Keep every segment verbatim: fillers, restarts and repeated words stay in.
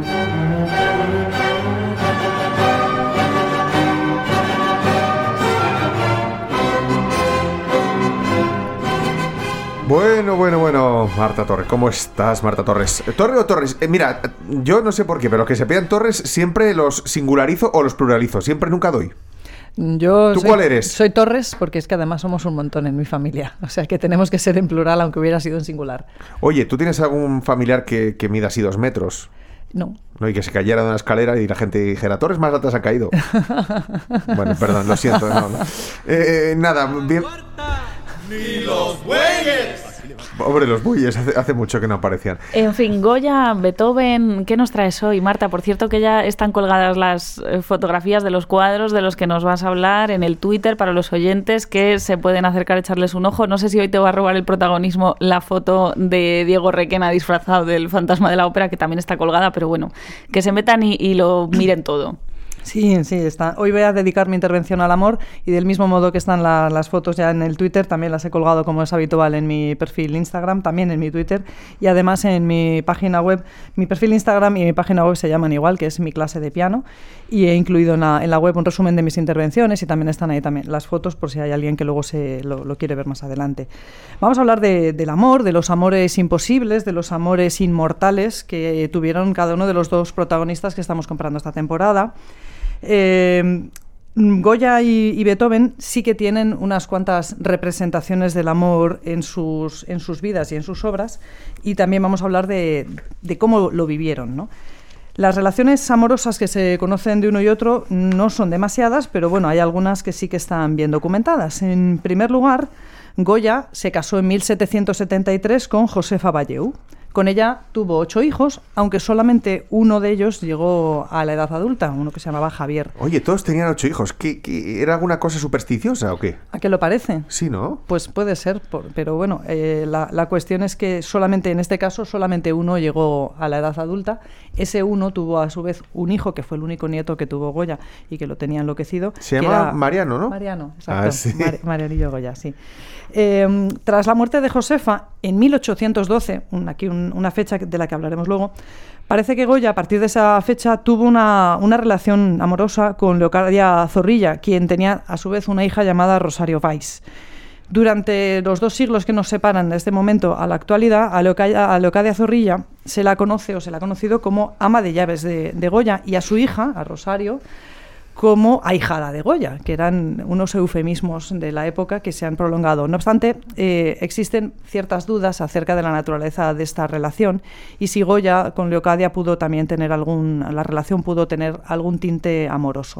Bueno, bueno, bueno, Marta Torres, ¿cómo estás, Marta Torres? ¿Torre o Torres? Eh, mira, yo no sé por qué, pero los que se pegan Torres siempre los singularizo o los pluralizo, siempre nunca doy. Yo ¿Tú soy, cuál eres? Soy Torres, porque es que además somos un montón en mi familia, o sea que tenemos que ser en plural aunque hubiera sido en singular. Oye, ¿tú tienes algún familiar que, que mida así dos metros? No. No, y que se cayera de una escalera y la gente dijera, Torres más altas ha caído. Bueno, perdón, lo siento. No, no. Eh, eh, nada, bien... ¡Ni los bueyes! Hombre, los bueyes, hace, hace mucho que no aparecían. En fin, Goya, Beethoven, ¿qué nos traes hoy, Marta? Por cierto que ya están colgadas las fotografías de los cuadros de los que nos vas a hablar en el Twitter para los oyentes que se pueden acercar a echarles un ojo. No sé si hoy te va a robar el protagonismo la foto de Diego Requena disfrazado del fantasma de la ópera, que también está colgada, pero bueno, que se metan y, y lo miren todo. Sí, sí, está. Hoy voy a dedicar mi intervención al amor y del mismo modo que están la, las fotos ya en el Twitter, también las he colgado como es habitual en mi perfil Instagram, también en mi Twitter y además en mi página web. Mi perfil Instagram y mi página web se llaman igual, que es Mi Clase de Piano, y he incluido en la, en la web un resumen de mis intervenciones y también están ahí también las fotos por si hay alguien que luego se lo, lo quiere ver más adelante. Vamos a hablar de, del amor, de los amores imposibles, de los amores inmortales que tuvieron cada uno de los dos protagonistas que estamos comprando esta temporada. Eh, Goya y, y Beethoven sí que tienen unas cuantas representaciones del amor en sus, en sus vidas y en sus obras, y también vamos a hablar de, de cómo lo vivieron, ¿no? Las relaciones amorosas que se conocen de uno y otro no son demasiadas, pero bueno, hay algunas que sí que están bien documentadas. En primer lugar, Goya se casó en mil setecientos setenta y tres con Josefa Valleu. Con ella tuvo ocho hijos, aunque solamente uno de ellos llegó a la edad adulta, uno que se llamaba Javier. Oye, todos tenían ocho hijos. ¿Qué, qué, ¿Era alguna cosa supersticiosa o qué? ¿A qué lo parece? Sí, ¿no? Pues puede ser, por, pero bueno, eh, la, la cuestión es que solamente, en este caso, solamente uno llegó a la edad adulta. Ese uno tuvo a su vez un hijo, que fue el único nieto que tuvo Goya y que lo tenía enloquecido. Se llama Mariano, ¿no? Mariano, exacto. Ah, sí. Mar- Marianillo Goya, sí. Eh, tras la muerte de Josefa, en mil ochocientos doce, un, aquí un, una fecha de la que hablaremos luego, parece que Goya, a partir de esa fecha, tuvo una, una relación amorosa con Leocadia Zorrilla, quien tenía a su vez una hija llamada Rosario Weiss. Durante los dos siglos que nos separan de este momento a la actualidad, a Leocadia, a Leocadia Zorrilla se la conoce o se la ha conocido como ama de llaves de, de Goya, y a su hija, a Rosario, como ahijada de Goya, que eran unos eufemismos de la época que se han prolongado. No obstante, eh, existen ciertas dudas acerca de la naturaleza de esta relación y si Goya con Leocadia pudo también tener algún, la relación pudo tener algún tinte amoroso.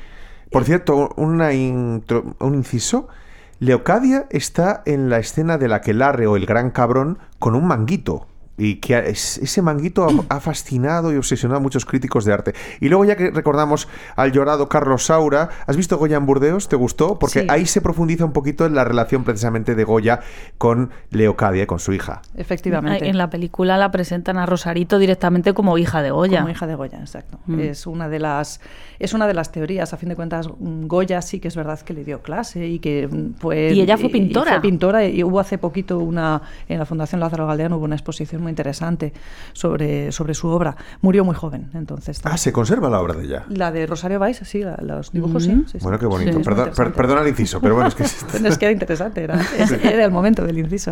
Por cierto, una intro, un inciso. Leocadia está en la escena del aquelarre o el gran cabrón con un manguito. Y que ese manguito ha fascinado y obsesionado a muchos críticos de arte. Y luego, ya que recordamos al llorado Carlos Saura, ¿has visto Goya en Burdeos? ¿Te gustó? Porque sí, ahí se profundiza un poquito en la relación precisamente de Goya con Leocadia, con su hija. Efectivamente. En la película la presentan a Rosarito directamente como hija de Goya. Como hija de Goya, exacto. Mm. Es una de las es una de las teorías. A fin de cuentas, Goya sí que es verdad que le dio clase y que fue... Y ella fue pintora. Y fue pintora y hubo hace poquito una... En la Fundación Lázaro Galdeano hubo una exposición muy interesante sobre, sobre su obra. Murió muy joven, entonces. Ah, ¿se conserva la obra de ella? La de Rosario Weiss, sí, la, los dibujos, mm-hmm. sí, sí. Bueno, qué bonito. Sí, Perdón, per, perdona el inciso, pero bueno, es que... es que era interesante, era, era el momento del inciso.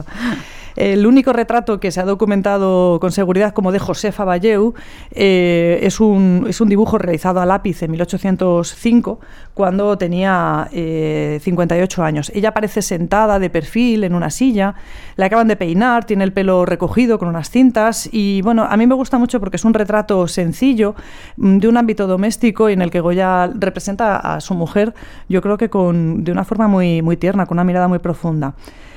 El único retrato que se ha documentado con seguridad como de Josefa Valleu eh, es, un, es un dibujo realizado a lápiz en mil ochocientos cinco, cuando tenía eh, cincuenta y ocho años. Ella aparece sentada de perfil en una silla, la acaban de peinar, tiene el pelo recogido con unas cintas y bueno, a mí me gusta mucho porque es un retrato sencillo de un ámbito doméstico en el que Goya representa a su mujer, yo creo que con, de una forma muy, muy tierna, con una mirada muy profunda.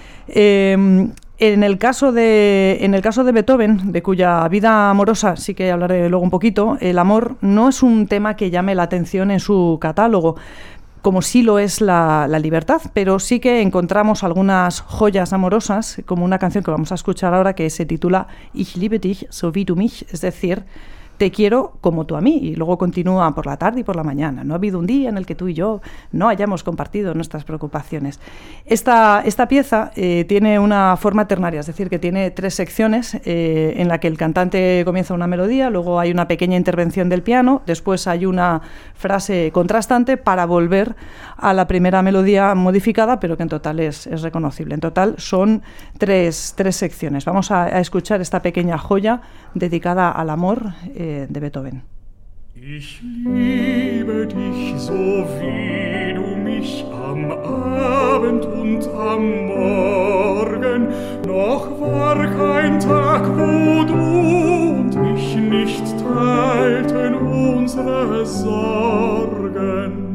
Eh, En el caso de, en el caso de Beethoven, de cuya vida amorosa sí que hablaré luego un poquito, el amor no es un tema que llame la atención en su catálogo, como sí lo es la, la libertad, pero sí que encontramos algunas joyas amorosas, como una canción que vamos a escuchar ahora que se titula Ich liebe dich so wie du mich, es decir, te quiero como tú a mí, y luego continúa por la tarde y por la mañana. No ha habido un día en el que tú y yo no hayamos compartido nuestras preocupaciones. Esta, esta pieza eh, tiene una forma ternaria, es decir, que tiene tres secciones eh, en la que el cantante comienza una melodía, luego hay una pequeña intervención del piano, después hay una frase contrastante para volver a la primera melodía modificada, pero que en total es, es reconocible. En total son tres, tres secciones. Vamos a, a escuchar esta pequeña joya dedicada al amor eh, de Beethoven. Ich liebe dich so wie du mich am Abend und am Morgen, noch war kein Tag, wo du und ich nicht teilten unsere Sorgen.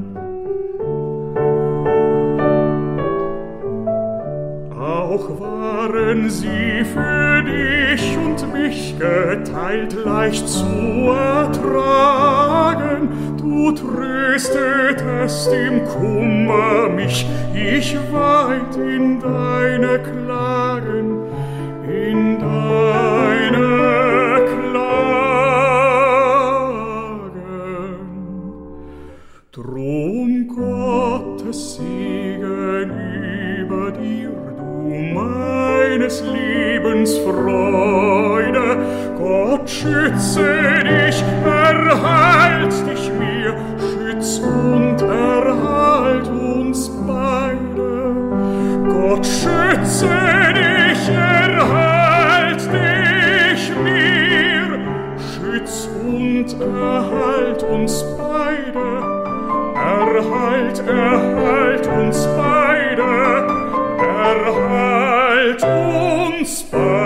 Auch waren sie für dich und mich geteilt leicht zu ertragen. Du tröstetest im Kummer mich, ich weit in deine Klagen, in deine Klagen. Drum Gottes Segen über dir, meines Lebens Freude, Gott schütze dich, erhalt dich mir, schütz und erhalt uns beide. Gott schütze dich, erhalt dich mir, schütz und erhalt uns beide. Erhalt, erhalt uns beide. Erhalt uns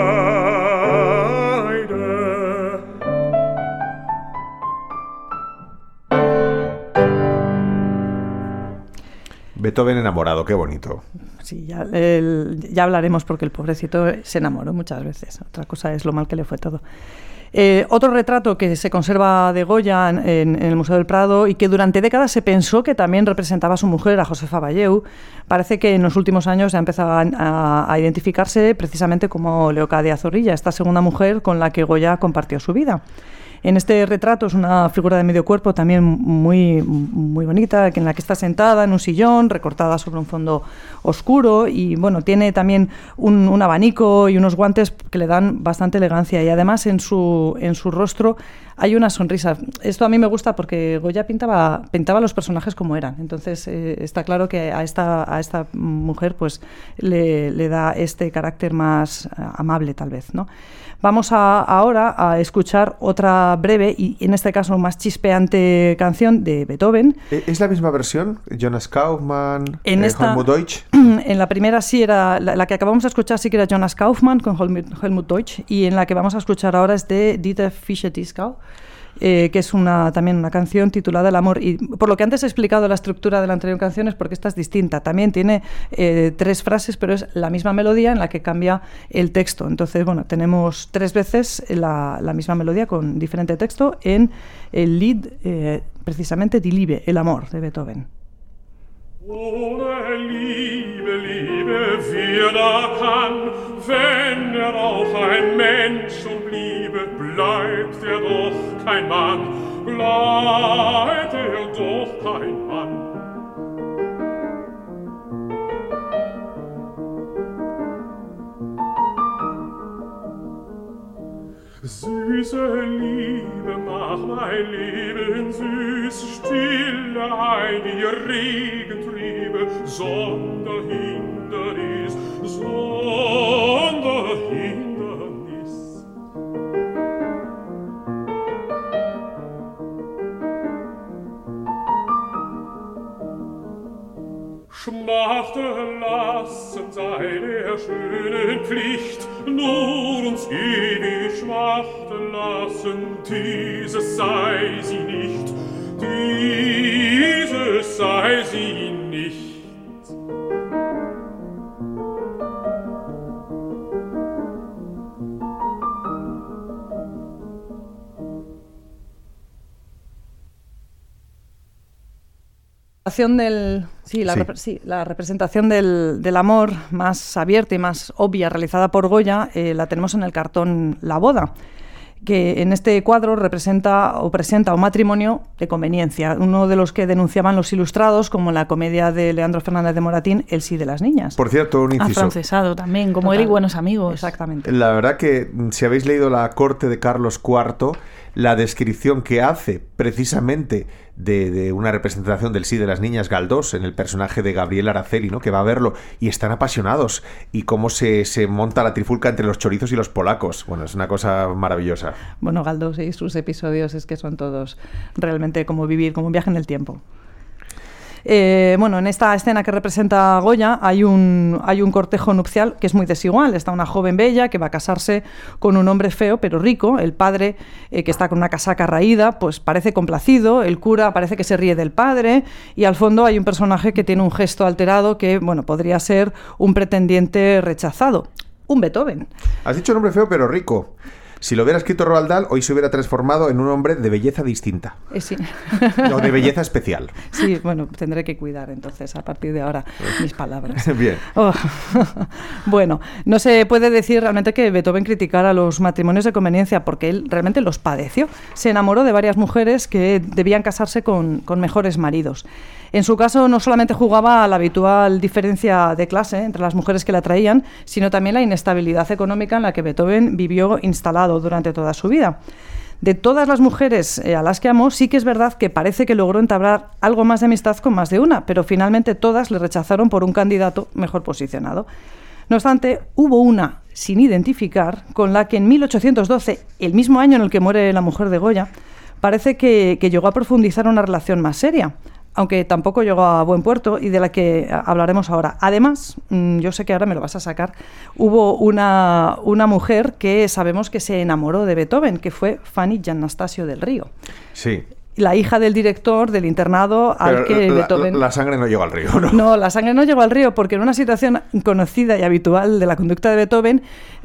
beide. Beethoven enamorado, qué bonito. Sí, ya, el, ya hablaremos porque el pobrecito se enamoró muchas veces. Otra cosa es lo mal que le fue todo. Eh, otro retrato que se conserva de Goya en, en el Museo del Prado y que durante décadas se pensó que también representaba a su mujer, a Josefa Valleu, parece que en los últimos años ya empezaba a, a identificarse precisamente como Leocadia Zorrilla, esta segunda mujer con la que Goya compartió su vida. En este retrato es una figura de medio cuerpo también muy, muy bonita, en la que está sentada en un sillón, recortada sobre un fondo oscuro y bueno, tiene también un, un abanico y unos guantes que le dan bastante elegancia y además en su, en su rostro hay una sonrisa. Esto a mí me gusta porque Goya pintaba, pintaba los personajes como eran, entonces eh, está claro que a esta, a esta mujer pues le, le da este carácter más amable tal vez, ¿no? Vamos a, ahora a escuchar otra breve y en este caso más chispeante canción de Beethoven. ¿Es la misma versión? Jonas Kaufmann, en eh, esta, Helmut Deutsch. En la primera sí era, la, la que acabamos de escuchar sí que era Jonas Kaufmann con Helmut, Helmut Deutsch y en la que vamos a escuchar ahora es de Dieter Fischer-Dieskau. Eh, que es una, también una canción titulada El amor. Y por lo que antes he explicado la estructura de la anterior canción es porque esta es distinta. También tiene eh, tres frases, pero es la misma melodía en la que cambia el texto. Entonces, bueno, tenemos tres veces la, la misma melodía con diferente texto en el Lied, eh, precisamente Die Liebe, El amor, de Beethoven. Ohne Liebe, Liebe, wer da kann, wenn er auch ein Mensch und bliebe, bleibt er doch kein Mann, bleibt er doch kein Mann. Süße Liebe, mach mein Leben süß, stille ein ihr Regentriebe, Sonderhindernis, Sonderhindernis. Schmachten lassen sei der schönen Pflicht, nur uns ewig schmachten lassen, dieses sei sie nicht, dieses sei sie nicht. Del, sí, la, sí. Rep- sí, la representación del, del amor más abierta y más obvia realizada por Goya eh, la tenemos en el cartón La boda, que en este cuadro representa o presenta un matrimonio de conveniencia, uno de los que denunciaban los ilustrados, como en la comedia de Leandro Fernández de Moratín, El sí de las niñas. Por cierto, un inciso. Afrancesado también, como Total. él y Buenos Amigos. Exactamente. La verdad que si habéis leído La corte de Carlos cuarto, la descripción que hace precisamente de, de una representación del sí de las niñas Galdós en el personaje de Gabriel Araceli, ¿no? Que va a verlo y están apasionados, y cómo se, se monta la trifulca entre los chorizos y los polacos. Bueno, es una cosa maravillosa. Bueno, Galdós y sus episodios es que son todos realmente como vivir, como un viaje en el tiempo. Eh, bueno, en esta escena que representa a Goya hay un, hay un cortejo nupcial que es muy desigual. Está una joven bella que va a casarse con un hombre feo pero rico. El padre, eh, que está con una casaca raída, pues parece complacido. El cura parece que se ríe del padre, y al fondo hay un personaje que tiene un gesto alterado que, bueno, podría ser un pretendiente rechazado. Un Beethoven. Has dicho un hombre feo pero rico. Si lo hubiera escrito Roald Dahl, hoy se hubiera transformado en un hombre de belleza distinta. Eh, sí. O de belleza especial. Sí, bueno, tendré que cuidar entonces a partir de ahora mis palabras. Bien. Oh. Bueno, no se puede decir realmente que Beethoven criticara los matrimonios de conveniencia, porque él realmente los padeció. Se enamoró de varias mujeres que debían casarse con, con mejores maridos. En su caso, no solamente jugaba a la habitual diferencia de clase entre las mujeres que la atraían, sino también la inestabilidad económica en la que Beethoven vivió instalado durante toda su vida. De todas las mujeres eh, a las que amó, sí que es verdad que parece que logró entablar algo más de amistad con más de una, pero finalmente todas le rechazaron por un candidato mejor posicionado. No obstante, hubo una, sin identificar, con la que en mil ochocientos doce, el mismo año en el que muere la mujer de Goya, parece que, que llegó a profundizar una relación más seria, aunque tampoco llegó a buen puerto, y de la que hablaremos ahora. Además, yo sé que ahora me lo vas a sacar, hubo una, una mujer que sabemos que se enamoró de Beethoven, que fue Fanny Giannastasio del Río. Sí. La hija del director del internado al Pero que la, Beethoven... La sangre no llegó al río, ¿no? No, la sangre no llegó al río, porque en una situación conocida y habitual de la conducta de Beethoven,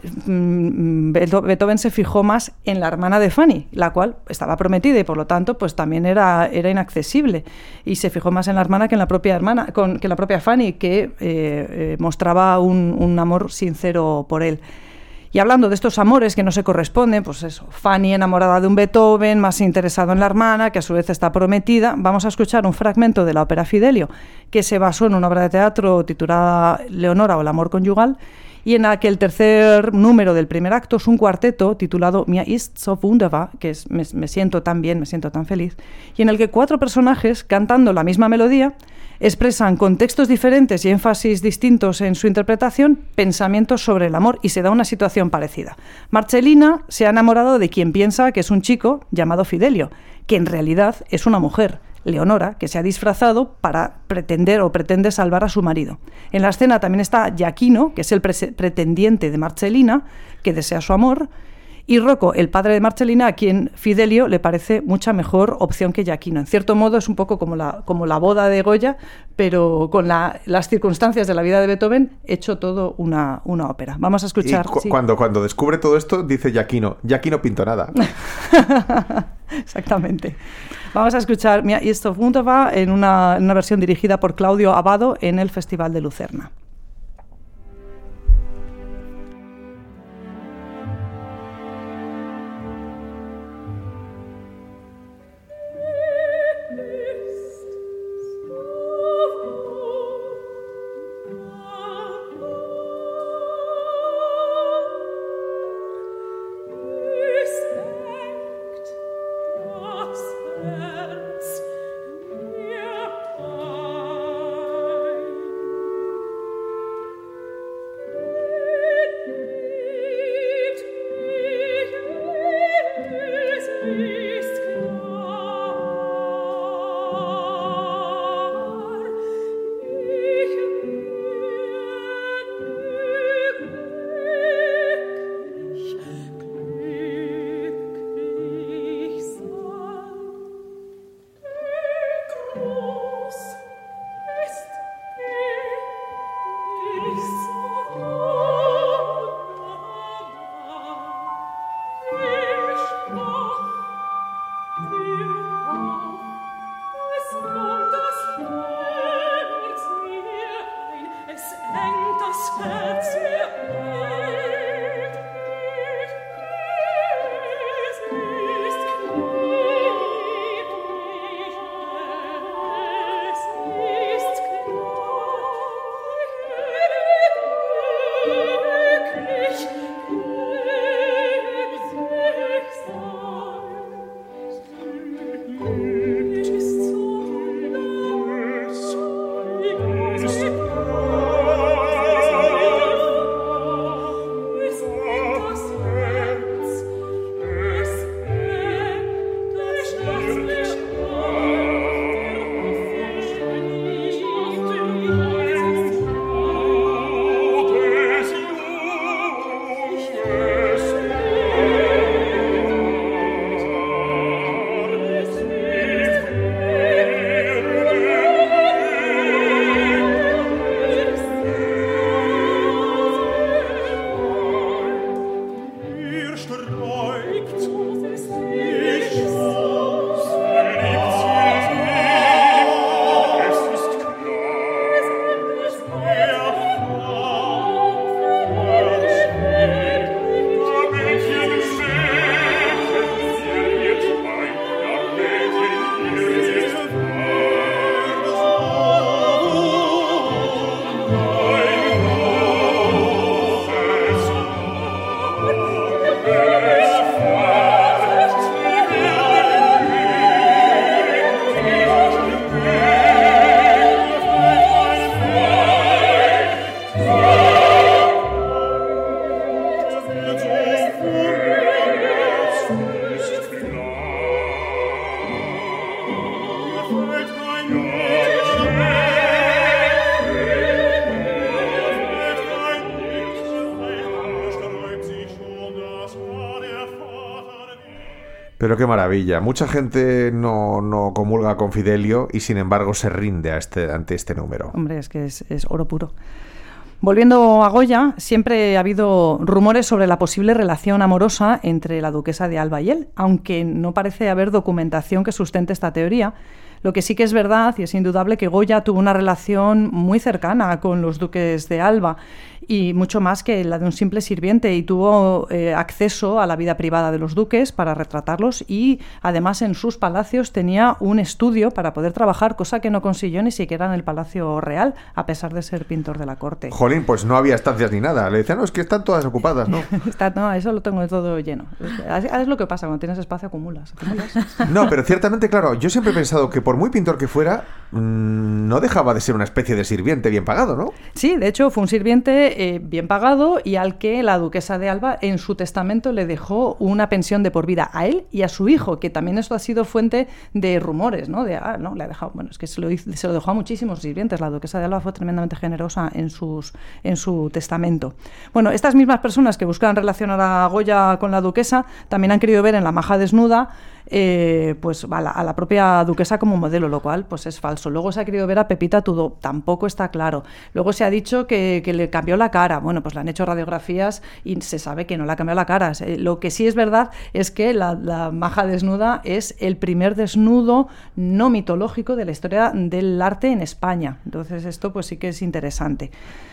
mmm, Beethoven se fijó más en la hermana de Fanny, la cual estaba prometida y por lo tanto pues también era, era inaccesible, y se fijó más en la hermana que en la propia hermana, con, que en la propia Fanny, que eh, eh, mostraba un, un amor sincero por él. Y hablando de estos amores que no se corresponden, pues eso, Fanny enamorada de un Beethoven, más interesado en la hermana, que a su vez está prometida, vamos a escuchar un fragmento de la ópera Fidelio, que se basó en una obra de teatro titulada Leonora o el amor conyugal, y en la que el tercer número del primer acto es un cuarteto titulado Mir ist so wunderbar, que es me, me siento tan bien, me siento tan feliz, y en el que cuatro personajes, cantando la misma melodía, expresan con textos diferentes y énfasis distintos en su interpretación pensamientos sobre el amor, y se da una situación parecida. Marcellina se ha enamorado de quien piensa que es un chico llamado Fidelio, que en realidad es una mujer, Leonora, que se ha disfrazado para pretender o pretende salvar a su marido. En la escena también está Giacchino, que es el pre- pretendiente de Marcellina, que desea su amor, y Rocco, el padre de Marcellina, a quien Fidelio le parece mucha mejor opción que Giacchino. En cierto modo es un poco como la, como la boda de Goya, pero con la, las circunstancias de la vida de Beethoven hecho todo una, una ópera. Vamos a escuchar. Y cu- sí. cuando, cuando descubre todo esto, dice Giacchino, Giacchino pintó nada. Exactamente. Vamos a escuchar Mir ist so wunderbar en una, en una versión dirigida por Claudio Abbado en el Festival de Lucerna. Herz mir ein. streikt, ich muss, liebt sie lieb, es ist klar, er fahrt, er steht, da Mädchen steht, ihr wird mein, da Mädchen wird Pero qué maravilla. Mucha gente no, no comulga con Fidelio y sin embargo se rinde a este, ante este número. Hombre, es que es, es oro puro. Volviendo a Goya, siempre ha habido rumores sobre la posible relación amorosa entre la duquesa de Alba y él, aunque no parece haber documentación que sustente esta teoría. Lo que sí que es verdad y es indudable que Goya tuvo una relación muy cercana con los duques de Alba y mucho más que la de un simple sirviente, y tuvo eh, acceso a la vida privada de los duques para retratarlos, y además en sus palacios tenía un estudio para poder trabajar, cosa que no consiguió ni siquiera en el Palacio Real, a pesar de ser pintor de la corte. Jolín, pues no había estancias ni nada. Le decían, no, es que están todas ocupadas, ¿no? Está, no, eso lo tengo todo lleno. Es, es lo que pasa, cuando tienes espacio acumulas, acumulas. No, pero ciertamente, claro, yo siempre he pensado que por muy pintor que fuera, mmm, no dejaba de ser una especie de sirviente bien pagado, ¿no? Sí, de hecho fue un sirviente eh, bien pagado, y al que la duquesa de Alba en su testamento le dejó una pensión de por vida a él y a su hijo, que también esto ha sido fuente de rumores, ¿no? De, ah, no, le ha dejado, bueno, es que se lo, se lo dejó a muchísimos sirvientes. La duquesa de Alba fue tremendamente generosa en, sus, en su testamento. Bueno, estas mismas personas que buscan relacionar a Goya con la duquesa también han querido ver en La maja desnuda Eh, pues a la, a la propia duquesa como modelo, lo cual pues es falso. Luego se ha querido ver a Pepita Tudó, tampoco está claro. Luego se ha dicho que, que le cambió la cara. Bueno, pues le han hecho radiografías y se sabe que no le ha cambiado la cara. Lo que sí es verdad es que la, la maja desnuda es el primer desnudo no mitológico de la historia del arte en España. Entonces esto pues sí que es interesante.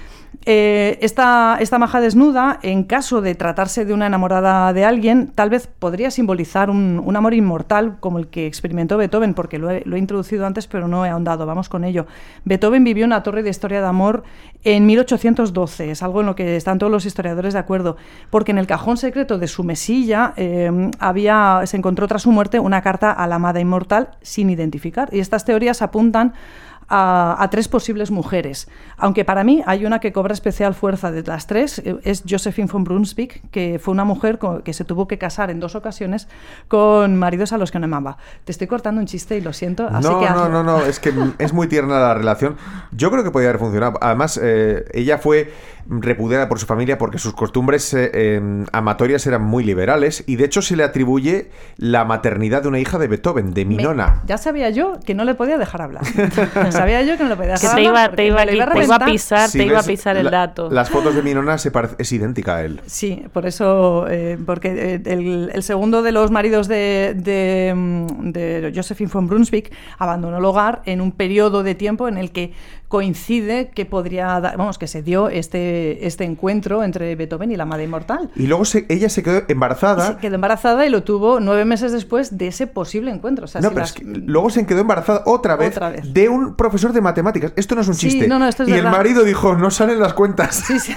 Eh, esta, esta maja desnuda, en caso de tratarse de una enamorada de alguien, tal vez podría simbolizar un, un amor inmortal como el que experimentó Beethoven, porque lo he, lo he introducido antes pero no he ahondado, vamos con ello. Beethoven vivió una torre de historia de amor en mil ochocientos doce, es algo en lo que están todos los historiadores de acuerdo, porque en el cajón secreto de su mesilla eh, había, se encontró tras su muerte una carta a la amada inmortal sin identificar, y estas teorías apuntan A, a tres posibles mujeres, aunque para mí hay una que cobra especial fuerza de las tres, es Josephine von Brunswick, que fue una mujer con, que se tuvo que casar en dos ocasiones con maridos a los que no amaba. Te estoy cortando un chiste y lo siento, así no, que... No, no, no, es que es muy tierna la relación. Yo creo que podía haber funcionado. Además, eh, ella fue repudiada por su familia porque sus costumbres eh, eh, amatorias eran muy liberales, y de hecho se le atribuye la maternidad de una hija de Beethoven, de Minona. Me, ya sabía yo que no le podía dejar hablar. Sabía yo que no le podía dejar que te hablar. Iba, te, iba, te, iba te iba a pisar, si te iba a ves, pisar el la, dato. Las fotos de Minona se parece, es idéntica a él. Sí, por eso, eh, porque el, el segundo de los maridos de, de, de Josephine von Brunswick abandonó el hogar en un periodo de tiempo en el que coincide que podría dar, vamos, que se dio este, este encuentro entre Beethoven y la amada inmortal. Y luego se, ella se quedó embarazada. Se quedó embarazada y lo tuvo nueve meses después de ese posible encuentro. O sea, no, si pero las... es que luego se quedó embarazada otra vez, otra vez de un profesor de matemáticas. Esto no es un sí, chiste. No, no, esto es y verdad. El marido dijo, no salen las cuentas. Sí, sí.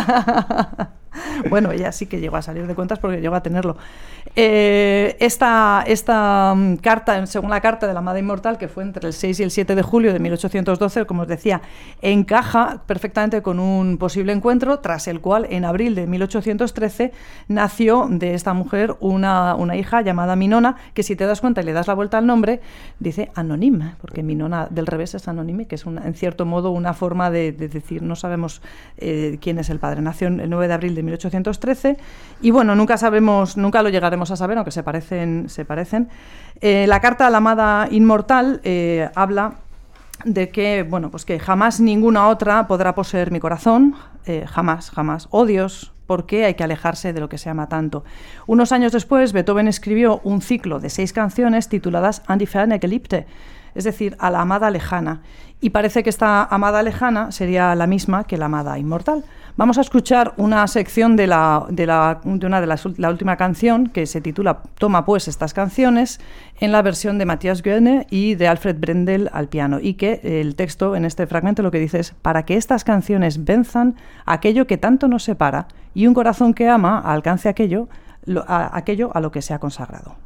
Bueno, ella sí que llegó a salir de cuentas porque llegó a tenerlo. Eh, esta esta um, carta, según la carta de la amada inmortal, que fue entre el seis y el siete de julio de mil ochocientos doce, como os decía, encaja perfectamente con un posible encuentro, tras el cual en abril de mil ochocientos trece nació de esta mujer una, una hija llamada Minona, que si te das cuenta y le das la vuelta al nombre, dice anónima, porque Minona del revés es anónime, que es una, en cierto modo una forma de, de decir, no sabemos eh, quién es el padre. Nació el nueve de abril de mil ochocientos trece y bueno, nunca sabemos, nunca lo llegaremos a saber, aunque se parecen. Se parecen. Eh, la carta a la amada inmortal eh, habla de que, bueno, pues que jamás ninguna otra podrá poseer mi corazón, eh, jamás, jamás. Oh Dios, por qué hay que alejarse de lo que se ama tanto. Unos años después, Beethoven escribió un ciclo de seis canciones tituladas An die ferne Geliebte, es decir, a la amada lejana. Y parece que esta amada lejana sería la misma que la amada inmortal. Vamos a escuchar una sección de, la, de, la, de una de las, la última canción, que se titula Toma pues estas canciones, en la versión de Matthias Goerne y de Alfred Brendel al piano, y que el texto en este fragmento lo que dice es: para que estas canciones venzan aquello que tanto nos separa y un corazón que ama alcance aquello, lo, a, aquello a lo que se ha consagrado.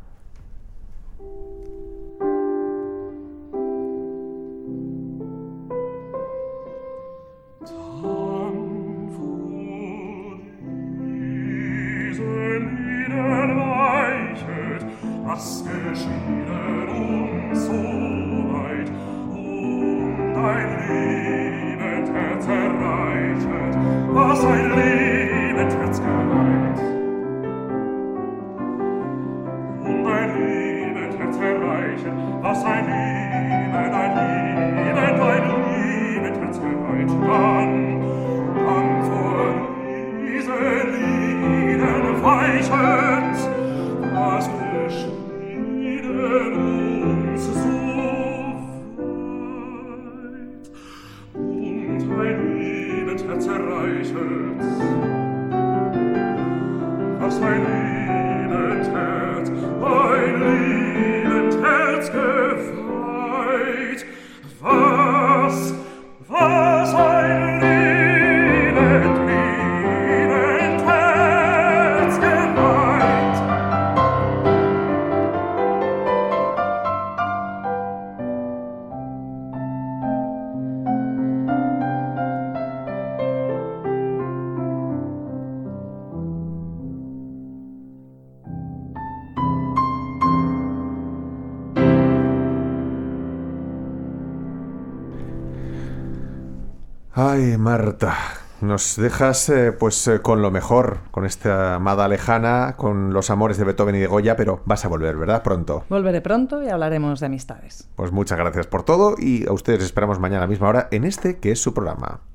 Was geschieden uns so weit, und ein liebend Herz erreichet, was ein liebend Herz geweiht. Und ein liebend Herz erreichet, was ein liebend, ein liebend, ein liebend Herz geweiht. Dann, dann vor diesen Lieden weichet, was geschieden uns so weit, und ein liebend Herz erreichet, was ein liebend Herz, ein liebend Herz geweiht, was, was ein liebend, liebend Herz geweiht. Ay, Marta, nos dejas eh, pues eh, con lo mejor, con esta amada lejana, con los amores de Beethoven y de Goya, pero vas a volver, ¿verdad? Pronto. Volveré pronto y hablaremos de amistades. Pues muchas gracias por todo y a ustedes esperamos mañana a la misma hora en este que es su programa.